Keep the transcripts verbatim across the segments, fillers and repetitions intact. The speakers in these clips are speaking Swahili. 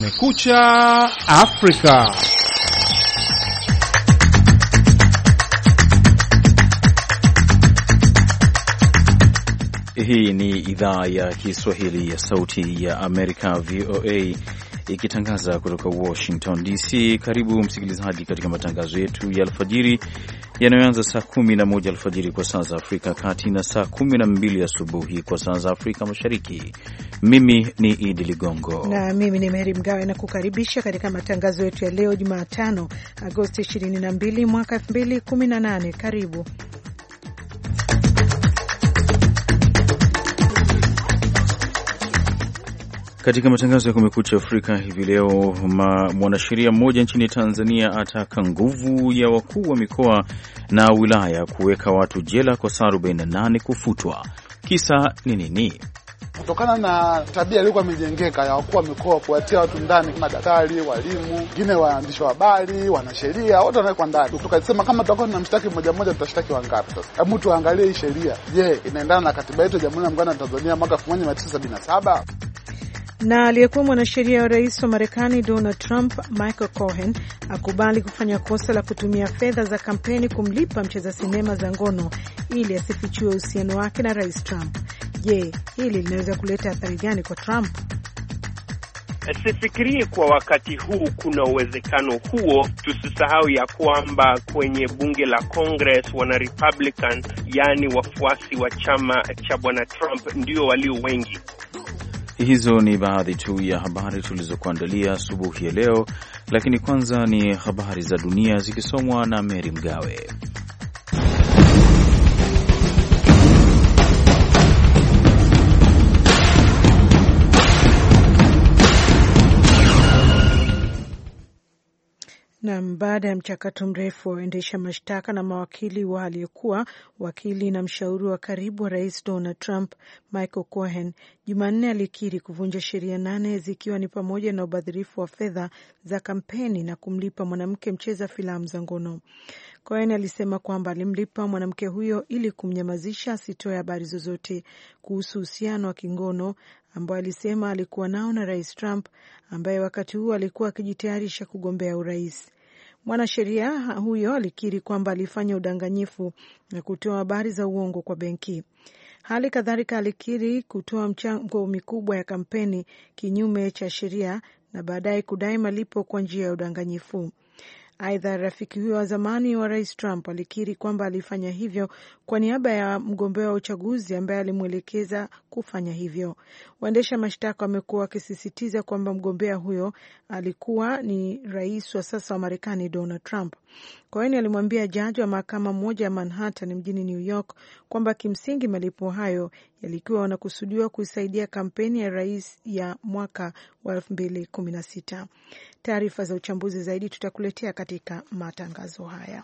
Kumekucha Afrika. Hii ni idhaa ya Kiswahili ya Sauti ya Amerika, V O A, ikitangaza kutoka Washington D C. Karibu msikilizaji katika matangazo yetu ya alfajiri yanayoanza saa kumi na moja alfajiri kwa saa za Afrika Kati na saa kumi na mbili asubuhi kwa saa za Afrika Mashariki. Mimi ni Idi Ligongo na mimi ni Mary Mgawe na kukaribisha katika matangazo yetu ya leo Jumatano Agosti ishirini na mbili mwaka elfu mbili kumi na nane. Karibu. Katika matangazo ya Kumekucha Afrika hivi leo, mwanasheria mmoja nchini Tanzania ataka nguvu ya wakuu wa mikoa na wilaya kuweka watu jela kwa saa arobaini na nane kufutwa. Kisa ni nini? Kutokana na tabia iliyokuwa imejengeka ya wakuu wa mikoa kuwatia watu ndani, madaktari, walimu, wengine waandishi wa habari, wanasheria, wote wanawekwa ndani. Tukasema kama tutakuwa tunamshtaki mmoja mmoja tutashtaki wangapi sasa? Hebu tuangalie hii sheria. Je, inaendana na katiba yetu ya Jamhuri ya Muungano wa Tanzania mwaka elfu moja mia tisa sabini na saba? Na aliyekuwa mwanasheria wa rais wa Marekani Donald Trump, Michael Cohen, akubali kufanya kosa la kutumia fedha za kampeni kumlipa mcheza sinema za ngono ili asifichue uhusiano wake na rais Trump. Je, hili linaweza kuleta athari gani kwa Trump? Sifikirie kwa wakati huu kuna uwezekano huo. Tusisahau ya kwamba kwenye bunge la Congress wana Republican, yani wafuasi wa chama cha bwana Trump, ndio walio wengi. Hizo ni baadhi tu ya habari tulizokuandalia asubuhi ya leo, lakini kwanza ni habari za dunia zikisomwa na Mary Mgawe. Na baada ya mchakato mrefu wa waendesha mashtaka na mawakili wa aliyekuwa wakili na mshauri wa karibu wa rais Donald Trump, Michael Cohen, Jumanne alikiri kuvunja sheria nane zikiwa ni pamoja na ubadhirifu wa fedha za kampeni na kumlipa mwanamke mcheza filamu za ngono. Cohen alisema kwamba alimlipa mwanamke huyo ili kumnyamazisha asitoe habari zozote kuhusu uhusiano wa kingono ambao alisema alikuwa nao na rais Trump, ambaye wakati huo alikuwa akijitayarisha kugombea urais. Mwanasheria huyo alikiri kwamba alifanya udanganyifu na kutoa habari za uongo kwa benki. Hali kadhalika alikiri kutoa mchango mikubwa ya kampeni kinyume cha sheria na baadaye kudai malipo kwa njia ya udanganyifu. Aidha, rafiki huyo wa zamani wa rais Trump alikiri kwamba alifanya hivyo kwa niaba ya mgombea wa uchaguzi ambaye alimwelekeza kufanya hivyo. Waendesha mashtaka wamekuwa wakisisitiza kwamba mgombea huyo alikuwa ni rais wa sasa wa Marekani Donald Trump. Cohen alimwambia jaji wa mahakama moja ya Manhattan mjini New York kwamba kimsingi malipo hayo yalikuwa yanakusudiwa kuisaidia kampeni ya rais ya mwaka wa elfu mbili kumi na sita. Taarifa za uchambuzi zaidi tutakuletea katika matangazo haya.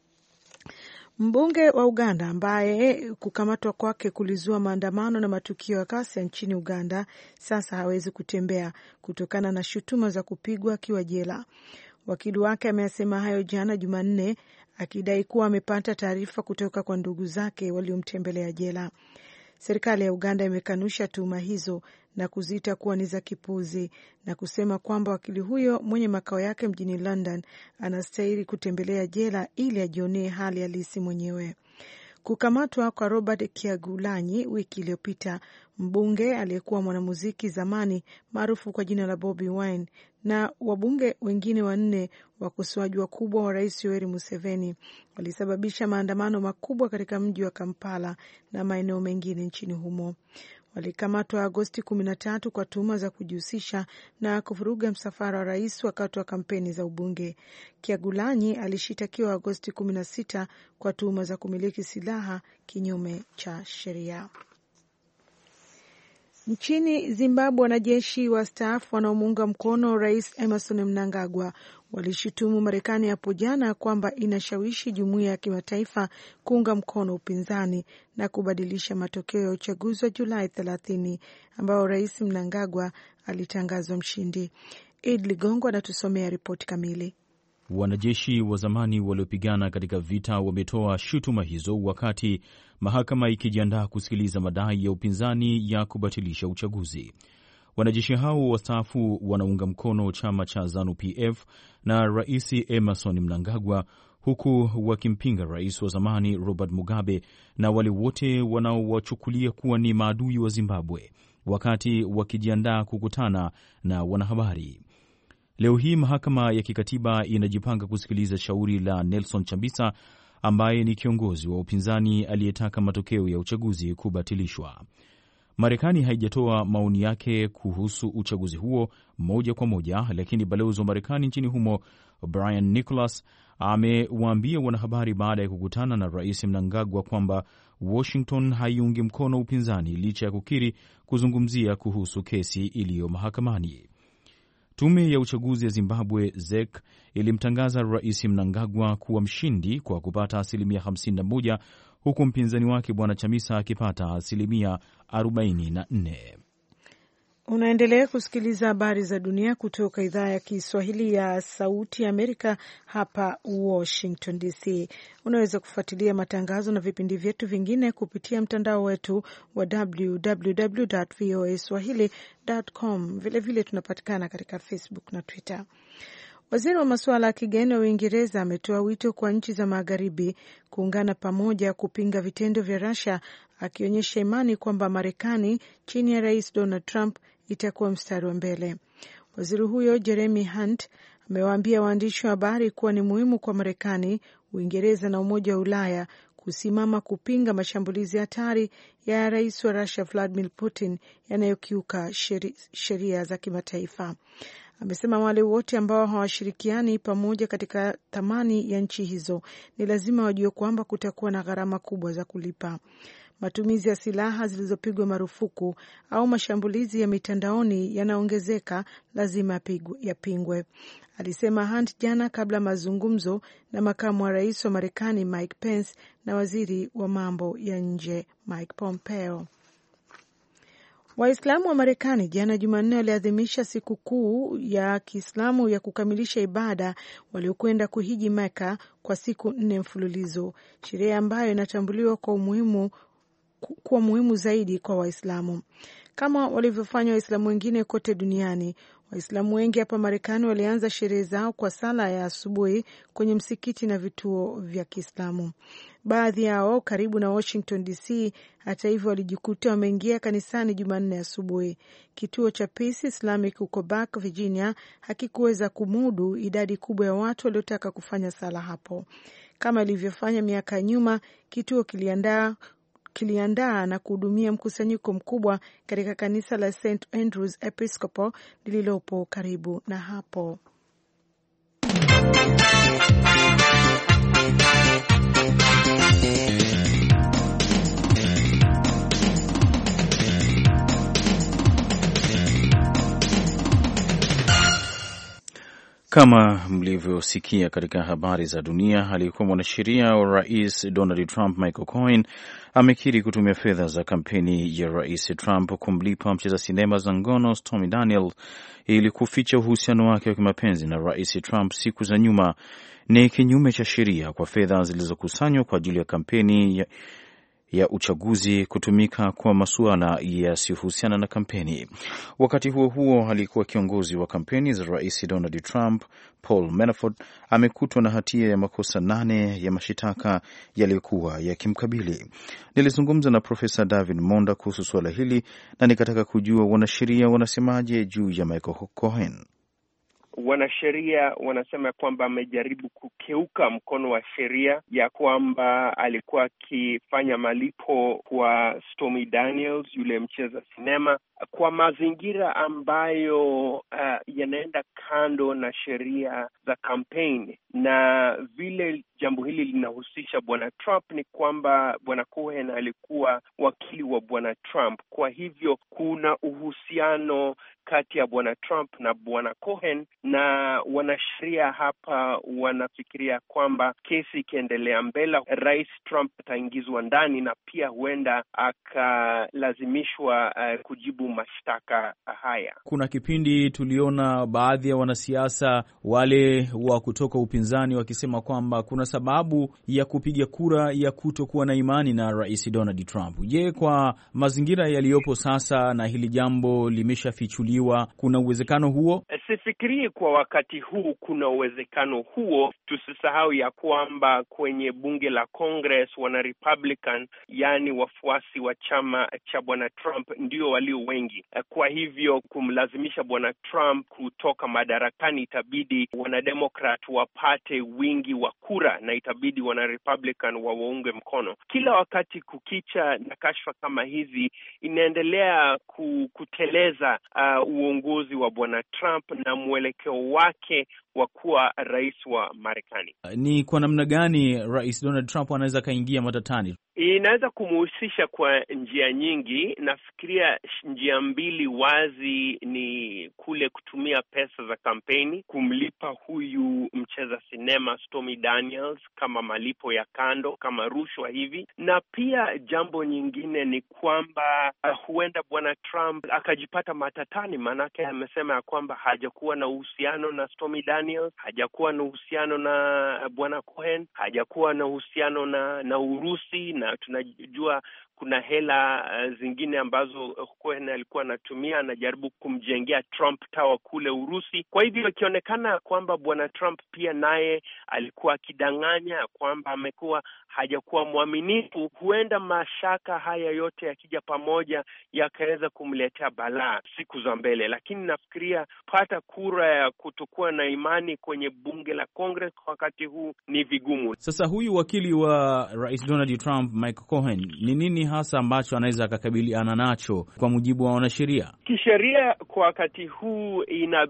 Mbunge wa Uganda ambaye kukamatwa kwake kulizua maandamano na matukio ya ghasia nchini Uganda sasa hawezi kutembea kutokana na shutuma za kupigwa akiwa jela. Wakili wake amesema hayo jana Jumanne, akidai kuwa amepata taarifa kutoka kwa ndugu zake waliomtembelea jela. Serikali ya Uganda imekanusha tuhuma hizo na kuziita kuwa ni za kipuzi na kusema kwamba wakili huyo mwenye makao yake mjini London anastahili kutembelea jela ili ajionee hali halisi mwenyewe. Kukamatwa kwa Robert Kyagulanyi wiki iliyopita, mbunge aliyekuwa mwanamuziki zamani maarufu kwa jina la Bobi Wine, na wabunge wengine wanne wakosoaji wakubwa wa rais Yoweri Museveni walisababisha maandamano makubwa katika mji wa Kampala na maeneo mengine nchini humo. Walikamatwa Agosti kumi na tatu kwa tuhuma za kujihusisha na kuvuruga msafara wa rais wakati wa kampeni za ubunge. Kyagulanyi alishitakiwa Agosti kumi na sita kwa tuhuma za kumiliki silaha kinyume cha sheria. Nchini Zimbabwe, wanajeshi wastaafu wanaomuunga mkono rais Emmerson Mnangagwa walishutumu Marekani hapo jana kwamba inashawishi jumuiya ya kimataifa kuunga mkono upinzani na kubadilisha matokeo ya uchaguzi wa Julai thelathini ambao rais Mnangagwa alitangazwa mshindi. Ed Ligongo anatusomea ripoti kamili. Wanajeshi wa zamani waliopigana katika vita wametoa shutuma hizo wakati mahakama ikijiandaa kusikiliza madai ya upinzani ya kubatilisha uchaguzi. Wanajeshi hao wastaafu wanaunga mkono chama cha ZANU-P F na Rais Emmerson Mnangagwa, huku wakimpinga rais wa zamani Robert Mugabe na wale wote wanaowachukulia kuwa ni maadui wa Zimbabwe, wakati wakijiandaa kukutana na wanahabari. Leo hii mahakama ya kikatiba inajipanga kusikiliza shauri la Nelson Chamisa ambaye ni kiongozi wa upinzani aliyetaka matokeo ya uchaguzi kubatilishwa. Marekani haijatoa maoni yake kuhusu uchaguzi huo moja kwa moja, lakini balozi wa Marekani nchini humo Brian Nicholas amewaambia wanahabari baada ya kukutana na Rais Mnangagwa kwamba Washington haiungi mkono upinzani licha ya kukiri kuzungumzia kuhusu kesi iliyo mahakamani. Tume ya uchaguzi ya Zimbabwe Z E C ilimtangaza Rais Mnangagwa kuwa mshindi kwa kupata asilimia hamsini na moja, huku mpinzani wake Bwana Chamisa akipata asilimia arobaini na nne. Unaendelea kusikiliza habari za dunia kutoka idhaa ya Kiswahili ya Sauti ya Amerika hapa Washington D C. Unaweza kufuatilia matangazo na vipindi vyetu vingine kupitia mtandao wetu wa w w w dot v o a swahili dot com. Vile vile tunapatikana katika Facebook na Twitter. Waziri wa masuala ya kigeni wa Uingereza ametoa wito kwa nchi za magharibi kuungana pamoja kupinga vitendo vya Russia, akionyesha imani kwamba Marekani chini ya Rais Donald Trump itakuwa mstari wa mbele. Waziri huyo Jeremy Hunt amewaambia waandishi wa habari kuwa ni muhimu kwa Marekani, Uingereza na Umoja wa Ulaya kusimama kupinga mashambulizi hatari ya Rais wa Russia Vladimir Putin yanayokiuka sheria za kimataifa. Amesema wale wote ambao hawashirikiani pamoja katika thamani ya nchi hizo ni lazima wajue kwamba kutakuwa na gharama kubwa za kulipa. Matumizi ya silaha zilizopigwa marufuku au mashambulizi ya mitandaoni yanaongezeka, lazima yapingwe, alisema Hunt jana kabla mazungumzo na makamu wa rais wa Marekani Mike Pence na waziri wa mambo ya nje Mike Pompeo. Waislamu wa Marekani jana Jumanne waliadhimisha siku kuu ya Kiislamu ya kukamilisha ibada waliokwenda kuhiji Mecca kwa siku nne mfululizo, sherehe ambayo inatambuliwa kwa umuhimu kuwa muhimu zaidi kwa Waislamu. Kama walivyofanya Waislamu wengine kote duniani, Waislamu wengi hapa Marekani walianza sherehe zao kwa sala ya asubuhi kwenye msikiti na vituo vya Kiislamu. Baadhi yao karibu na Washington D C, hata hivyo, walijikuta wameingia kanisani Jumanne asubuhi. Kituo cha Peace Islamic huko Burke, Virginia hakikuweza kumudu idadi kubwa ya watu waliotaka kufanya sala hapo. Kama ilivyofanya miaka ya nyuma, kituo kiliandaa kiliandaa na kuhudumia mkusanyiko mkubwa katika kanisa la Saint Andrews Episcopal lililopo karibu na hapo. Kama mlivyosikia katika habari za dunia, aliyekuwa mwanasheria wa Rais Donald Trump Michael Cohen amekiri kutumia fedha za kampeni ya Rais Trump kumlipa mcheza sinema za ngono Stormy Daniels ili kuficha uhusiano wake wa kimapenzi na Rais Trump siku za nyuma. Ni kinyume cha sheria kwa fedha zilizokusanywa kwa ajili ya kampeni ya ya uchaguzi kutumika kwa masuala yasiyohusiana na kampeni. Wakati huo huo, alikuwa kiongozi wa kampeni za Rais Donald Trump Paul Manafort amekutwa na hatia ya makosa nane ya mashitaka yaliyokuwa yakimkabili. Nilizungumza na Profesa David Monda kuhusu suala hili na nikataka kujua wanasheria wanasemaje juu ya Michael Cohen. Wanasheria wanasema kwamba amejaribu kukeuka mkono wa sheria, ya kwamba alikuwa akifanya malipo kwa Stormy Daniels, yule mcheza sinema, kwa mazingira ambayo uh, yanaenda kando na sheria za kampeni. Na vile jambo hili linahusisha bwana Trump ni kwamba bwana Cohen alikuwa wakili wa bwana Trump. Kwa hivyo kuna uhusiano kati ya bwana Trump na bwana Cohen, na wanasheria hapa wanafikiria kwamba kesi ikiendelea mbele, Rais Trump ataingizwa ndani na pia huenda akalazimishwa uh, kujibu mashtaka haya. Kuna kipindi tuliona na baadhi ya wanasiasa wale wa kutoka upinzani wakisema kwamba kuna sababu ya kupiga kura ya kutokuwa na imani na Rais Donald Trump. Je, kwa mazingira yaliyopo sasa na hili jambo limeshafichuliwa, kuna uwezekano huo? Sifikirii kwa wakati huu kuna uwezekano huo. Tusisahau ya kwamba kwenye bunge la Congress wana Republican, yani wafuasi wa chama cha bwana Trump ndio walio wengi. Kwa hivyo kumlazimisha bwana Trump kutoka madarakani, itabidi wana Democrat wapate wingi wa kura na itabidi wana Republican waunge mkono. Kila wakati kukicha na kashfa kama hizi inaendelea kuteleza uh, uongozi wa bwana Trump na mwelekeo wake wa kuwa rais wa Marekani. Ni kwa namna gani Rais Donald Trump anaweza kaingia matatani? Inaweza kumhusisha kwa njia nyingi. Nafikiria njia mbili wazi ni kule kutumia pesa za kampeni, kumlipa huyu mcheza sinema Stormy Daniels kama malipo ya kando, kama rushwa hivi. Na pia jambo nyingine ni kwamba uh, huenda bwana Trump akajipata matatani, manake amesema ya kwamba hajakuwa na uhusiano na Stormy Daniels, hajakuwa na uhusiano na bwana Cohen, hajakuwa na uhusiano na na Urusi, na tunajua kuna hela uh, zingine ambazo Cohen alikuwa anatumia, anajaribu kumjengea Trump Tower kule Urusi. Kwa hivyo ikionekana kwamba bwana Trump pia naye alikuwa akidanganya kwamba amekuwa hajakuwa mwaminifu, huenda mashaka haya yote yakija pamoja yakaweza kumletea balaa siku za mbele. Lakini nafikiria pata kura ya kutokuwa na imani kwenye bunge la Congress kwa wakati huu ni vigumu. Sasa huyu wakili wa Rais Donald Trump, Michael Cohen, ni nini hasa ambacho anaweza akakabiliana nacho kwa mujibu wa wanasheria? Kisheria kwa wakati huu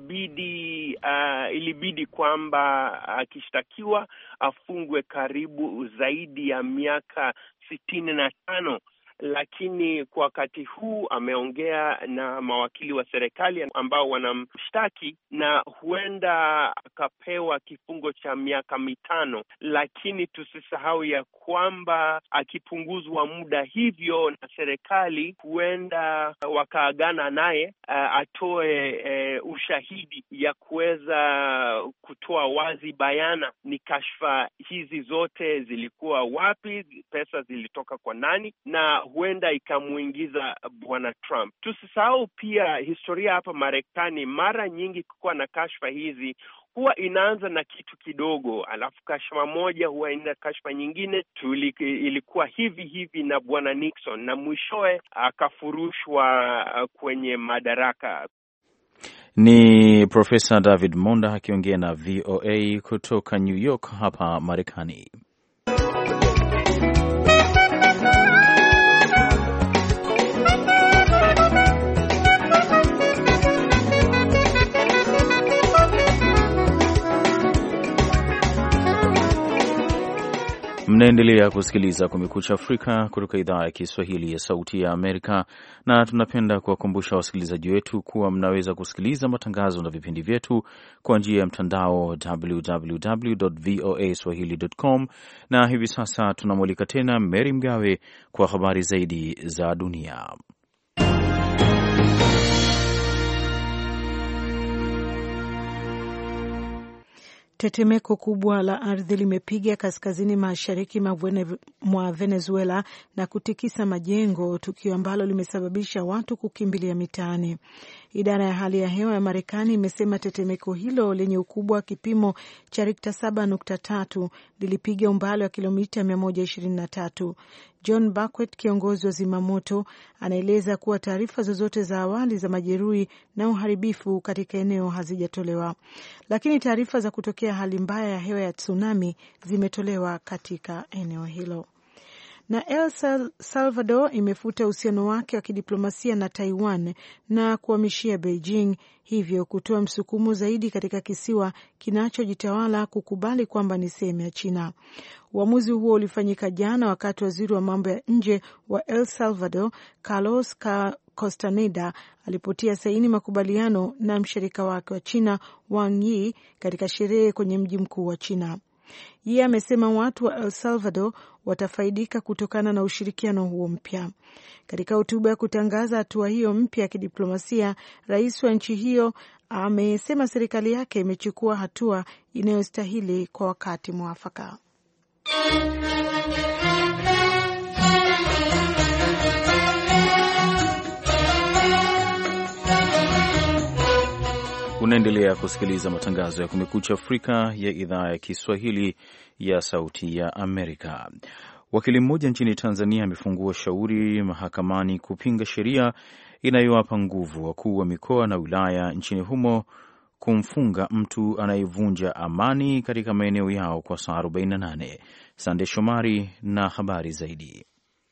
inabidi uh, ilibidi kwamba akishtakiwa uh, afungwe karibu zaidi ya miaka sitini na tano. Lakini kwa wakati huu ameongea na mawakili wa serikali ambao wanamshtaki na huenda akapewa kifungo cha miaka mitano. Lakini tusisahau ya kwamba akipunguzwa muda hivyo na serikali, huenda wakaagana naye uh, atoe uh, ushahidi ya kuweza kutoa wazi bayana ni kashfa hizi zote zilikuwa wapi, pesa zilitoka kwa nani, na huenda ikamuingiza bwana Trump. Tusisahau pia historia hapa Marekani, mara nyingi kukuwa na kashfa hizi huwa inaanza na kitu kidogo, alafu kashfa moja huwa ina kashfa nyingine. Tuli, ilikuwa hivi hivi na bwana Nixon, na mwishowe akafurushwa kwenye madaraka. Ni Profesa David Monda akiongea na V O A kutoka New York hapa Marekani. Mnaendelea kusikiliza Kumekucha Afrika kutoka idhaa ya Kiswahili ya Sauti ya Amerika, na tunapenda kuwakumbusha wasikilizaji wetu kuwa mnaweza kusikiliza matangazo na vipindi vyetu kwa njia ya mtandao double-u double-u double-u dot v o a swahili dot com, na hivi sasa tunamwalika tena Mary Mgawe kwa habari zaidi za dunia. Tetemeko kubwa la ardhi limepiga kaskazini mashariki mwa Venezuela na kutikisa majengo, tukio ambalo limesababisha watu kukimbilia mitaani. Idara ya hali ya hewa ya Marekani imesema tetemeko hilo lenye ukubwa wa kipimo cha Richter saba nukta tatu lilipiga umbali wa kilomita mia moja ishirini na tatu. John Bakwet, kiongozi wa zimamoto, anaeleza kuwa taarifa zozote za awali za majeruhi na uharibifu katika eneo hazijatolewa, lakini taarifa za kutokea hali mbaya ya hewa ya tsunami zimetolewa katika eneo hilo. Na El Salvador imefuta uhusiano wake wa kidiplomasia na Taiwan na kuhamishia Beijing, hivyo kutoa msukumo zaidi katika kisiwa kinachojitawala kukubali kwamba ni sehemu ya China. Uamuzi huo ulifanyika jana wakati waziri wa mambo ya nje wa El Salvador Carlos Castaneda alipotia saini makubaliano na mshirika wake wa China Wang Yi katika sherehe kwenye mji mkuu wa China. Yeye amesema watu wa El Salvador watafaidika kutokana na ushirikiano huo mpya. Katika hotuba ya kutangaza hatua hiyo mpya ya kidiplomasia, rais wa nchi hiyo amesema serikali yake imechukua hatua inayostahili kwa wakati mwafaka. Unaendelea kusikiliza matangazo ya Kumekucha Afrika ya idhaa ya Kiswahili ya Sauti ya Amerika. Wakili mmoja nchini Tanzania amefungua shauri mahakamani kupinga sheria inayowapa nguvu wakuu wa mikoa na wilaya nchini humo kumfunga mtu anayevunja amani katika maeneo yao kwa saa arobaini na nane. Sande Shomari na habari zaidi.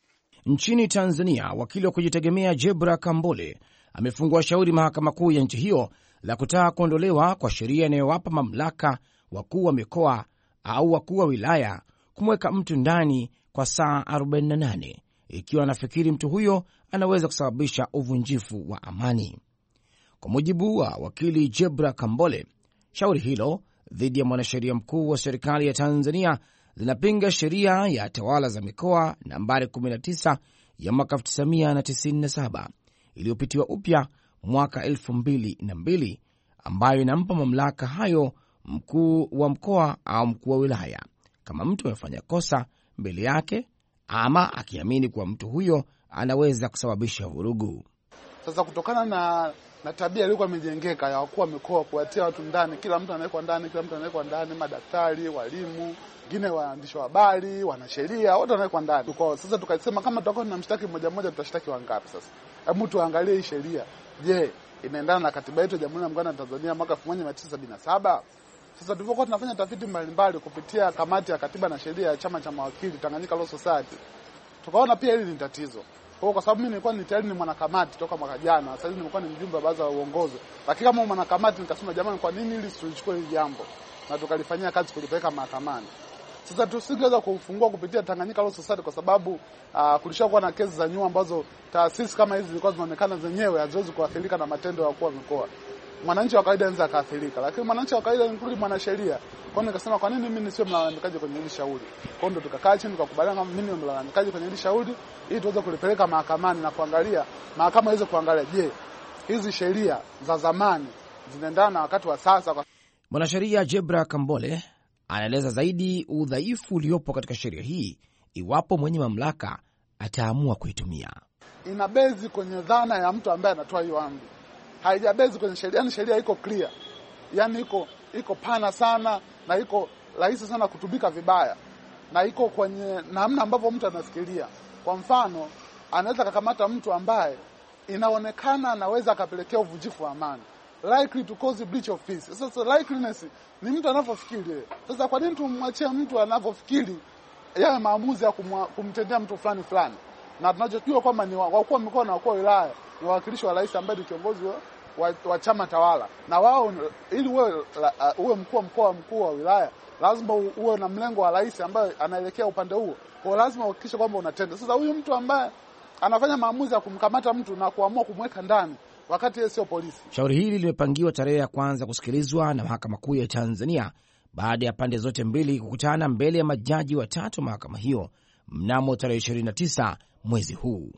Nchini Tanzania, wakili wa kujitegemea Jebra Kambole amefungua shauri mahakama kuu ya nchi hiyo la kutaka kuondolewa kwa sheria inayowapa mamlaka wakuu wa mikoa au wakuu wa wilaya kumweka mtu ndani kwa saa arobaini na nane ikiwa anafikiri mtu huyo anaweza kusababisha uvunjifu wa amani. Kwa mujibu wa wakili Jebra Kambole, shauri hilo dhidi ya mwanasheria mkuu wa serikali ya Tanzania linapinga sheria ya tawala za mikoa nambari kumi na tisa ya mwaka elfu tisa mia tisini na saba iliyopitiwa upya mwaka elfu mbili na mbili, ambayo inampa mamlaka hayo mkuu wa mkoa au mkuu wa wilaya kama mtu amefanya kosa mbele yake ama akiamini kuwa mtu huyo anaweza kusababisha vurugu. Sasa kutokana na na tabia iliyokuwa imejengeka ya wakuu wa mikoa kuwatia watu ndani, kila mtu anawekwa ndani, kila mtu anawekwa ndani, madaktari, walimu, wengine waandishi wa habari, wanasheria, wote wanawekwa ndani. Kwa sasa tukasema kama tutakuwa tunamshtaki mmoja mmoja tutashtaki wangapi sasa? Hebu tuangalie hii sheria. Je, inaendana na katiba yetu ya Jamhuri ya Muungano wa Tanzania mwaka elfu moja mia tisa sabini na saba? Sasa tulipokuwa tunafanya tafiti mbalimbali kupitia kamati ya katiba na sheria ya chama cha mawakili Tanganyika Law Society, tukaona pia hili ni tatizo. Kwa kwa sababu mimi nilikuwa ni tayari ni mwanakamati toka mwaka jana, sasa hivi nilikuwa ni mjumbe wa baraza la uongozi. Lakini kama mwanakamati nikasema jamani, kwa nini hili tulichukue hili jambo na tukalifanyia kazi kulipeleka mahakamani. Sasa tusingeweza kufungua kupitia Tanganyika Law Society kwa sababu uh, kulishakuwa na kesi za nyuma ambazo taasisi kama hizi zilikuwa zinaonekana zenyewe haziwezi kuathirika na matendo ya wakuu wa mikoa. Mwananchi wa kawaida anaweza akaathirika, lakini mwananchi wa kawaida ni mwanasheria. Kwa hiyo nikasema kwa nini mimi nisiwe mlalamikaji kwenye hili shauri? Kwa hiyo tukakaa chini tukakubaliana kama mimi ni mlalamikaji kwenye hili shauri ili tuweze kulipeleka mahakamani na kuangalia mahakama iweze kuangalia, je, hizi sheria za zamani zinaendana na wakati wa sasa. Mwanasheria Jebra Kambole anaeleza zaidi udhaifu uliopo katika sheria hii iwapo mwenye mamlaka ataamua kuitumia. Inabezi kwenye dhana ya mtu ambaye anatoa hiyo amri. Haijabezi kwenye sheria, yani sheria iko clear. Yaani iko iko pana sana na iko rahisi sana kutubika vibaya. Na iko kwenye namna ambavyo mtu anasikilia. Kwa mfano, anaweza kukamata mtu ambaye inaonekana anaweza akapelekea uvunjifu wa amani. Likely to cause a breach of peace. Sasa likeliness ni mtu anavyofikiri. Sasa kwa nini tumwachie mtu anavyofikiri yale maamuzi ya kumtendea mtu fulani fulani? Na tunachojua kwamba ni wakuu wa mikoa na wakuu wa wilaya ni wawakilishi wa rais ambaye ni kiongozi wa, wa, wa chama tawala. Na wao ili uwe uh, uwe mkuu wa mkoa, mkuu wa wilaya, lazima uwe na mlengo wa rais ambaye anaelekea upande huo. Kwa lazima uhakikishe kwamba unatenda. Sasa huyu mtu ambaye anafanya maamuzi ya kumkamata mtu na kuamua kumweka ndani wakati yeye sio polisi. Shauri hili limepangiwa tarehe ya kwanza kusikilizwa na Mahakama Kuu ya Tanzania baada ya pande zote mbili kukutana mbele ya majaji watatu mahakama hiyo mnamo tarehe ishirini na tisa mwezi huu.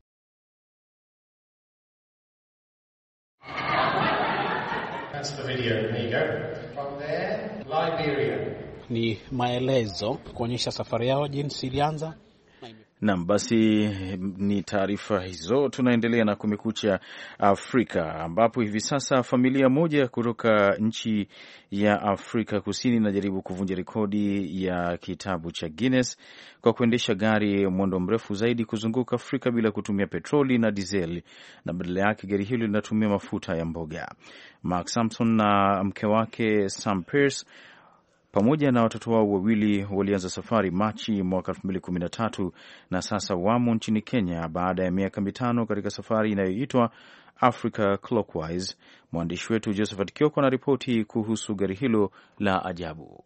That's the video. There you go. From there, Liberia. Ni maelezo kuonyesha safari yao jinsi ilianza. Naam, basi ni taarifa hizo. Tunaendelea na Kumekucha Afrika, ambapo hivi sasa familia moja kutoka nchi ya Afrika Kusini inajaribu kuvunja rekodi ya kitabu cha Guinness kwa kuendesha gari mwendo mrefu zaidi kuzunguka Afrika bila kutumia petroli na dizeli, na badala yake gari hilo linatumia mafuta ya mboga. Mark Sampson na mke wake Sam Pierce pamoja na watoto wao wawili walianza safari Machi mwaka elfu mbili kumi na tatu na sasa wamo nchini Kenya baada ya miaka mitano katika safari inayoitwa Africa Clockwise. Mwandishi wetu Josephat Kioko na ripoti kuhusu gari hilo la ajabu.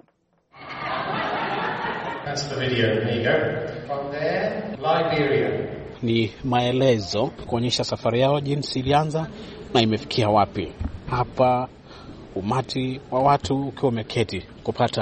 That's the video. There you go. From there, Liberia. Ni maelezo kuonyesha safari yao jinsi ilianza na imefikia wapi. Hapa umati wa watu ukiwa umeketi kupata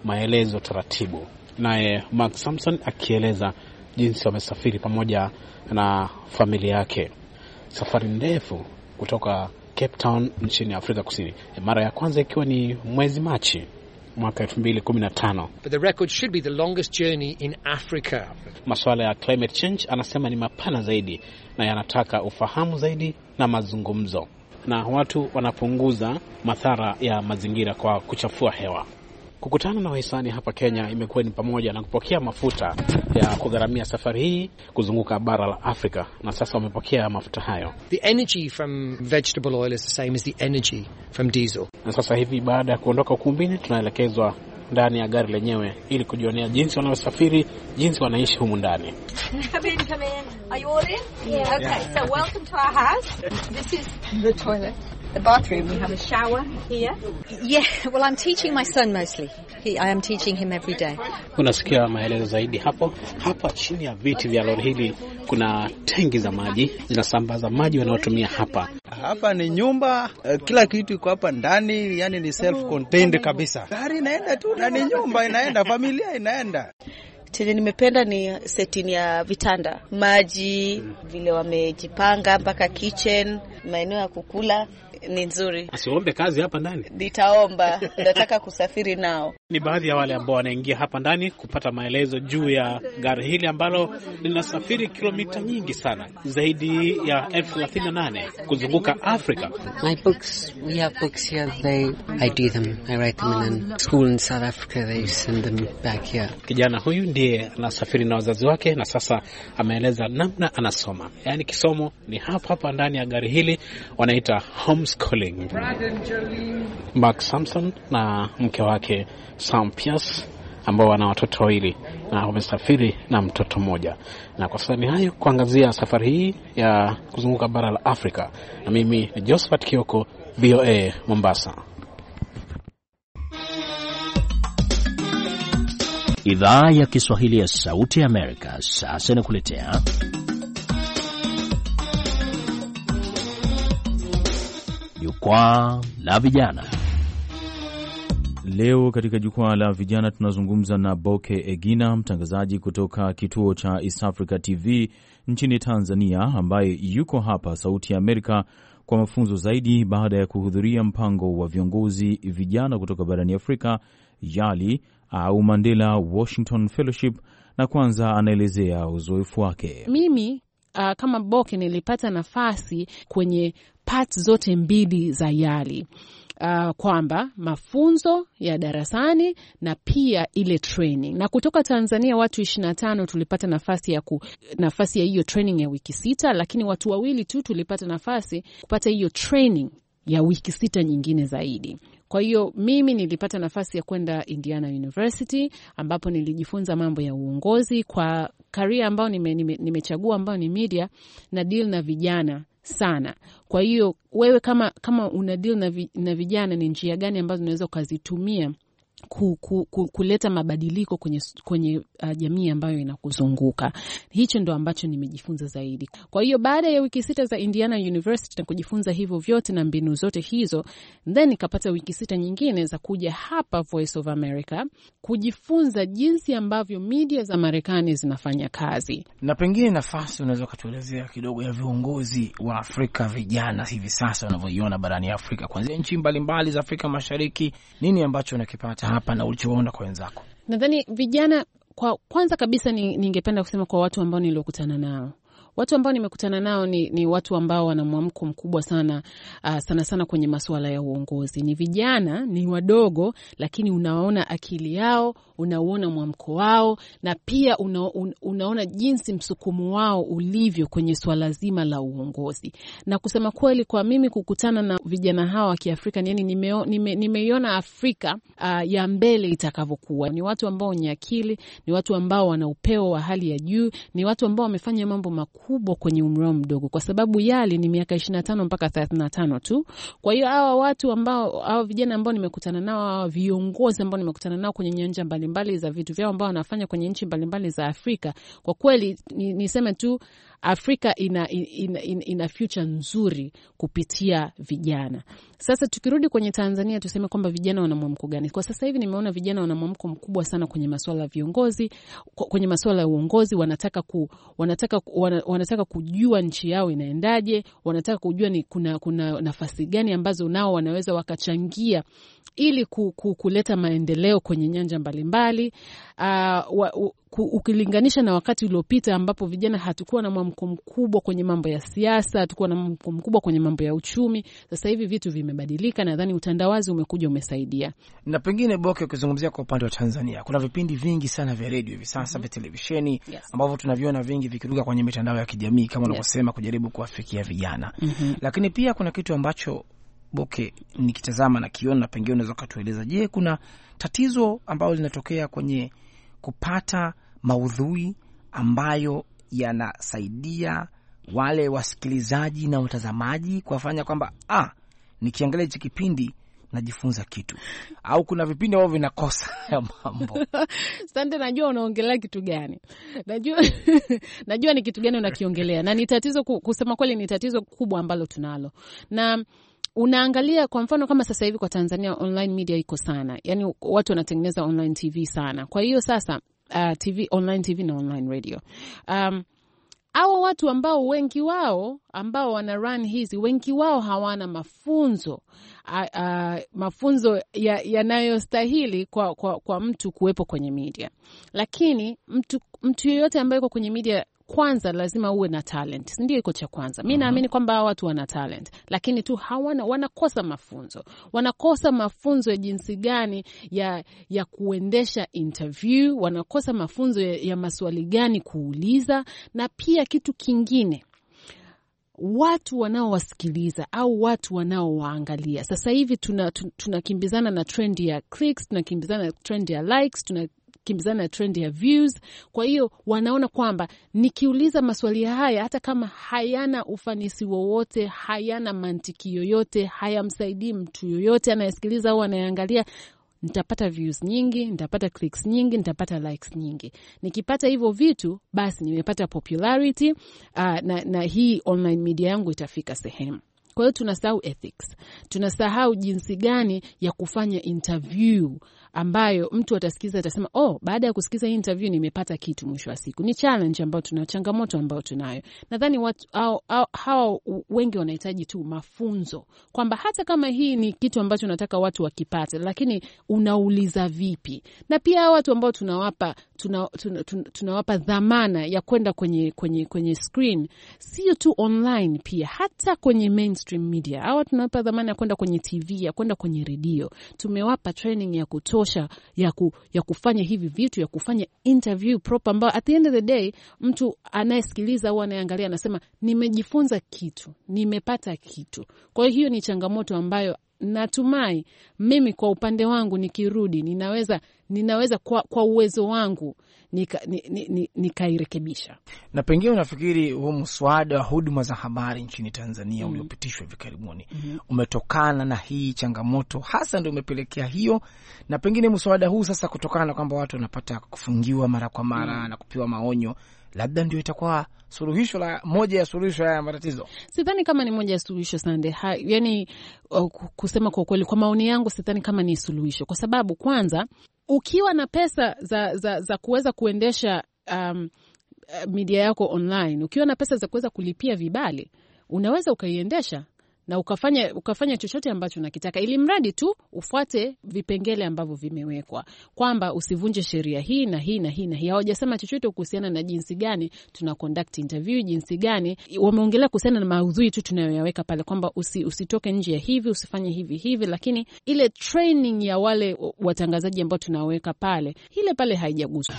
maelezo taratibu. Naye Mark Sampson akieleza jinsi wamesafiri pamoja na familia yake. Safari ndefu kutoka Cape Town nchini Afrika Kusini. Mara ya kwanza ikiwa ni mwezi Machi mwaka elfu mbili kumi na tano. But the record should be the longest journey in Africa. Masuala ya climate change anasema ni mapana zaidi na yanataka ufahamu zaidi na mazungumzo. Na watu wanapunguza madhara ya mazingira kwa kuchafua hewa. Kukutana na wahisani hapa Kenya imekuwa ni pamoja na kupokea mafuta ya kugharamia safari hii kuzunguka bara la Afrika, na sasa wamepokea mafuta hayo. The energy from vegetable oil is the same as the energy from diesel. Na sasa hivi baada ya kuondoka ukumbini tunaelekezwa ndani ya gari lenyewe ili kujionea jinsi wanaosafiri, jinsi wanaishi humu ndani. Come in, come in. Are you all in? Yeah. Okay, so welcome to our house. This is the toilet. The bathroom, we have a shower here. Yeah, well I'm teaching my son mostly. He, I am teaching him every day. Unasikia maelezo zaidi hapo. Hapa chini ya viti vya lori hili kuna tengi za maji zinasambaza maji wanaotumia hapa. Hapa ni nyumba, kila kitu iko hapa ndani, yani ni self contained kabisa. Gari inaenda tu na ni nyumba inaenda, familia inaenda. Tena nimependa ni setting ya vitanda, maji, vile wamejipanga mpaka kitchen, maeneo ya kukula ni nzuri. Asiombe kazi hapa ndani. Nitaomba, nataka kusafiri nao. Ni baadhi ya wale ambao wanaingia hapa ndani kupata maelezo juu ya gari hili ambalo linasafiri kilomita nyingi sana, zaidi ya elfu thelathini na nane kuzunguka Afrika. My books, we have books here, they, I do them, I write them in a school in South Africa, they send them back here. Kijana huyu ndiye anasafiri na wazazi wake na sasa ameeleza namna anasoma. Yaani kisomo ni hapa hapa ndani ya gari hili, wanaita homeschooling. Mark Sampson na mke wake Sam Pierce ambao wana watoto wawili na wamesafiri na mtoto mmoja. Na kwa sasa ni hayo kuangazia safari hii ya kuzunguka bara la Afrika. Na mimi ni Josephat Kioko, V O A Mombasa. Idhaa ya Kiswahili ya Sauti ya Amerika sasa inakuletea Jukwaa la Vijana. Leo katika Jukwaa la Vijana tunazungumza na Boke Egina, mtangazaji kutoka kituo cha East Africa T V nchini Tanzania, ambaye yuko hapa Sauti ya Amerika kwa mafunzo zaidi baada ya kuhudhuria mpango wa viongozi vijana kutoka barani Afrika, YALI au Mandela Washington Fellowship, na kwanza anaelezea uzoefu wake. Mimi uh, kama Boke nilipata nafasi kwenye parts zote mbili za YALI. Uh, kwamba mafunzo ya darasani na pia ile training. Na kutoka Tanzania watu ishirini na tano tulipata nafasi ya ku, nafasi ya hiyo training ya wiki sita, lakini watu wawili tu tulipata nafasi kupata hiyo training ya wiki sita nyingine zaidi. Kwa hiyo mimi nilipata nafasi ya kwenda Indiana University ambapo nilijifunza mambo ya uongozi kwa career ambao nimechagua nime, nime ambao ni media na deal na vijana sana. Kwa hiyo wewe kama kama una deal na, vi, na vijana, ni njia gani ambazo unaweza ukazitumia ku, ku, ku, kuleta mabadiliko kwenye kwenye uh, jamii ambayo inakuzunguka. Hicho ndo ambacho nimejifunza zaidi. Kwa hiyo baada ya wiki sita za Indiana University na kujifunza hivyo vyote na mbinu zote hizo, then nikapata wiki sita nyingine za kuja hapa Voice of America kujifunza jinsi ambavyo media za Marekani zinafanya kazi. Na pengine nafasi unaweza kutuelezea kidogo ya viongozi wa Afrika vijana hivi sasa wanavyoiona barani Afrika, kuanzia nchi mbalimbali za Afrika Mashariki, nini ambacho unakipata hapa na ulichoona kwa wenzako? Nadhani vijana, kwa kwanza kabisa ni, ningependa kusema kwa watu ambao niliokutana nao. Watu ambao nimekutana nao ni, ni watu ambao wana mwamko mkubwa sana, uh, sana sana kwenye masuala ya uongozi. Ni vijana, ni wadogo, lakini unaona akili yao, unaona mwamko wao, na pia una, un, unaona jinsi msukumo wao ulivyo kwenye swala zima la uongozi. Na kusema kweli, kwa mimi kukutana na vijana hawa wa Kiafrika, yani nimeiona nime, nime Afrika uh, ya mbele itakavyokuwa. Ni watu ambao ni akili, ni watu ambao wana upeo wa hali ya juu, ni watu ambao wamefanya mambo makubwa kubwa kwenye umri mdogo, kwa sababu YALI ni miaka ishirini na tano mpaka thelathini na tano tu. Kwa hiyo hawa watu ambao, hawa vijana ambao nimekutana nao, hawa viongozi ambao nimekutana nao kwenye nyanja mbalimbali za vitu vyao ambao wanafanya kwenye nchi mbalimbali za Afrika, kwa kweli niseme tu Afrika ina, ina, ina, ina future nzuri kupitia vijana. Sasa tukirudi kwenye Tanzania, tuseme kwamba vijana wana mwamko gani? Kwa sasa hivi nimeona vijana wana mwamko mkubwa sana kwenye masuala ya viongozi, kwenye masuala ya uongozi. Wanataka ku, wanataka wana, wanataka kujua nchi yao inaendaje, wanataka kujua ni kuna kuna nafasi gani ambazo nao wanaweza wakachangia ili ku, ku, kuleta maendeleo kwenye nyanja mbalimbali. Uh, wa, u, ku, ukilinganisha na wakati uliopita ambapo vijana hatukuwa na mwamko mkubwa kwenye mambo ya siasa, hatukuwa na mwamko mkubwa kwenye mambo ya uchumi. Sasa hivi vitu vimebadilika, nadhani utandawazi umekuja umesaidia. Na pengine Boke, ukizungumzia kwa upande wa Tanzania, kuna vipindi vingi sana vya redio hivi sasa, vya televisheni, yes, ambavyo tunaviona vingi vikiruka kwenye mitandao ya kijamii kama unavyosema, yes, kujaribu kuwafikia vijana. Mm-hmm. Lakini pia kuna kitu ambacho Boke nikitazama na kiona, na pengine unaweza kutueleza, je, kuna tatizo ambalo linatokea kwenye kupata maudhui ambayo yanasaidia wale wasikilizaji na watazamaji kuwafanya kwamba ah, nikiangalia hichi kipindi najifunza kitu, au kuna vipindi ambavyo vinakosa ya mambo? Sante, najua unaongelea kitu gani. Najua najua ni kitu gani unakiongelea, na ni tatizo, kusema kweli ni tatizo kubwa ambalo tunalo. Na unaangalia kwa mfano kama sasa hivi kwa Tanzania online media iko sana. Yaani watu wanatengeneza online T V sana. Kwa hiyo sasa uh, T V, online T V na online radio. Um, hao watu ambao wengi wao ambao wana run hizi, wengi wao hawana mafunzo uh, uh, mafunzo yanayostahili ya kwa, kwa, kwa mtu kuwepo kwenye media. Lakini mtu mtu yeyote ambaye yuko kwenye media, kwanza lazima uwe na talent. Ndio iko cha kwanza. Mimi naamini kwamba watu wana talent, lakini tu hawana, wanakosa mafunzo. Wanakosa mafunzo ya jinsi gani ya ya kuendesha interview, wanakosa mafunzo ya, ya maswali gani kuuliza, na pia kitu kingine, watu wanaowasikiliza au watu wanaowaangalia. Sasa hivi tuna tunakimbizana na trend ya clicks, tunakimbizana na trend ya likes, tuna kimbizana na trend ya views. Kwa hiyo wanaona kwamba nikiuliza maswali haya, hata kama hayana ufanisi wowote, hayana mantiki yoyote, hayamsaidii mtu yoyote anayesikiliza au anayeangalia, nitapata views nyingi, nitapata clicks nyingi, nitapata likes nyingi. Nikipata hivyo vitu, basi nimepata popularity, uh, na, na hii online media yangu itafika sehemu. Kwa hiyo tunasahau ethics. Tunasahau jinsi gani ya kufanya interview ambayo mtu atasikiza atasema, oh, baada ya kusikiza hii interview nimepata kitu mwisho wa siku. Ni challenge ambayo tuna, changamoto ambayo tunayo. Nadhani watu au, au, hao wengi wanahitaji tu mafunzo kwamba hata kama hii ni kitu ambacho nataka watu wakipate, lakini unauliza vipi? Na pia watu ambao tunawapa tuna, tuna, tuna, tunawapa dhamana ya kwenda kwenye kwenye kwenye screen, sio tu online, pia hata kwenye mainstream media. Hao tunawapa dhamana ya kwenda kwenye T V, ya kwenda kwenye redio. Tumewapa training ya kutosha ya ku, ya kufanya hivi vitu, ya kufanya interview proper, ambayo at the end of the day mtu anayesikiliza au anayeangalia anasema nimejifunza kitu, nimepata kitu. Kwa hiyo ni changamoto ambayo natumai mimi kwa upande wangu nikirudi ninaweza ninaweza kwa, kwa uwezo wangu nikairekebisha. Nika, nika na pengine unafikiri huo mswada wa huduma za habari nchini Tanzania mm. uliopitishwa hivi karibuni mm-hmm. umetokana na hii changamoto hasa ndio umepelekea hiyo, na pengine mswada huu sasa kutokana na kwamba watu wanapata kufungiwa mara kwa mara mm. na kupewa maonyo, labda ndio itakuwa suluhisho la moja ya suluhisho ya matatizo? Sidhani kama ni moja ya suluhisho Sande. Yani uh, kusema kwa kweli, kwa maoni yangu sidhani kama ni suluhisho, kwa sababu kwanza ukiwa na pesa za za, za kuweza kuendesha um, media yako online, ukiwa na pesa za kuweza kulipia vibali, unaweza ukaiendesha na ukafanya ukafanya chochote ambacho unakitaka, ili mradi tu ufuate vipengele ambavyo vimewekwa, kwamba usivunje sheria hii na hii na hii na hii. Hawajasema chochote kuhusiana na jinsi gani tuna conduct interview, jinsi gani. Wameongelea kuhusiana na maudhui tu tunayoyaweka pale, kwamba usi, usitoke nje ya hivi, usifanye hivi hivi, lakini ile training ya wale watangazaji ambao tunaweka pale, ile pale haijaguswa.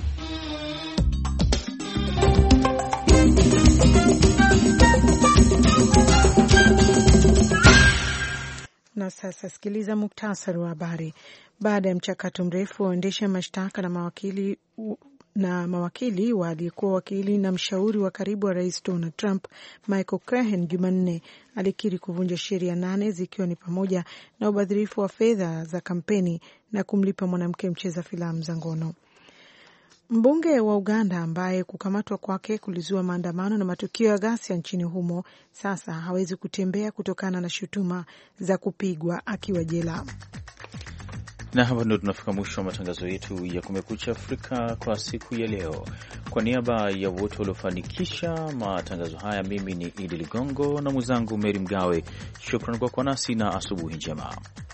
Na sasa sikiliza muktasari wa habari. Baada ya mchakato mrefu, waendesha mashtaka na mawakili na mawakili wa aliyekuwa wakili na mshauri wa karibu wa Rais Donald Trump, Michael Cohen, Jumanne alikiri kuvunja sheria nane zikiwa ni pamoja na ubadhirifu wa fedha za kampeni na kumlipa mwanamke mcheza filamu za ngono. Mbunge wa Uganda ambaye kukamatwa kwake kulizua maandamano na matukio ya ghasia nchini humo sasa hawezi kutembea kutokana na shutuma za kupigwa akiwa jela. Na hapa ndio tunafika mwisho wa matangazo yetu ya Kumekucha Afrika kwa siku ya leo. Kwa niaba ya wote waliofanikisha matangazo haya, mimi ni Idi Ligongo na mwenzangu Meri Mgawe. Shukrani kwa kuwa nasi na asubuhi njema.